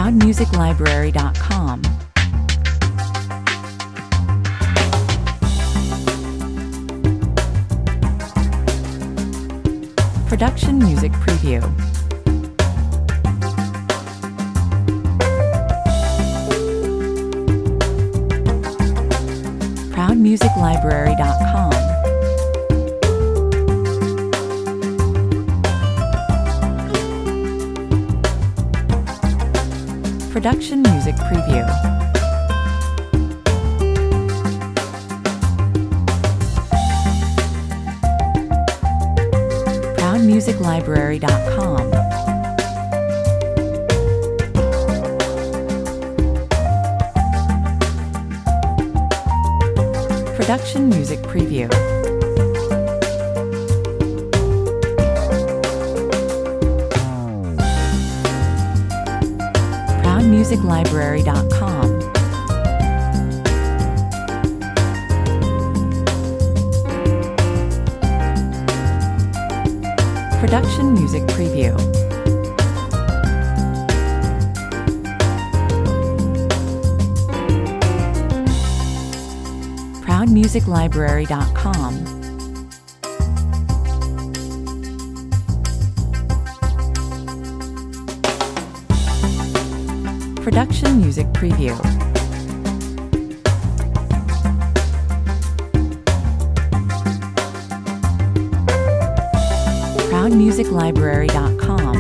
ProudMusicLibrary.com. Production Music Preview. ProudMusicLibrary.com. Production Music Preview. ProudMusicLibrary.com. Production Music Preview. ProudMusicLibrary.com. Production Music Preview. ProudMusicLibrary.com. Production Music Preview. ProudMusicLibrary.com.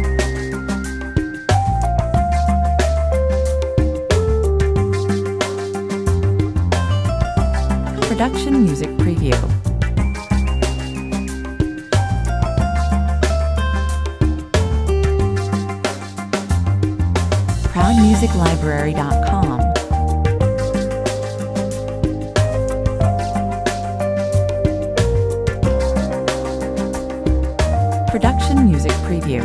Production Music Preview. ProudMusicLibrary.com. Production Music Preview.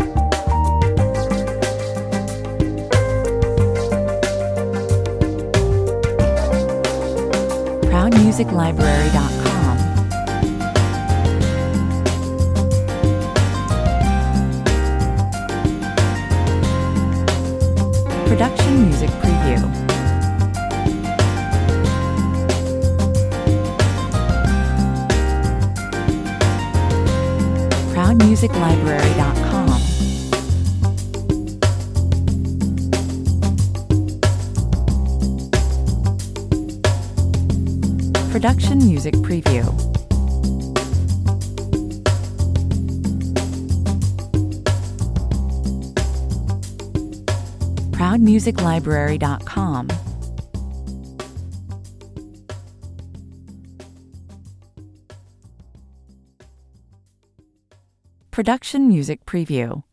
ProudMusicLibrary.com. Production Music Preview. ProudMusicLibrary.com. Production Music Preview. ProudMusicLibrary.com. Production Music Preview.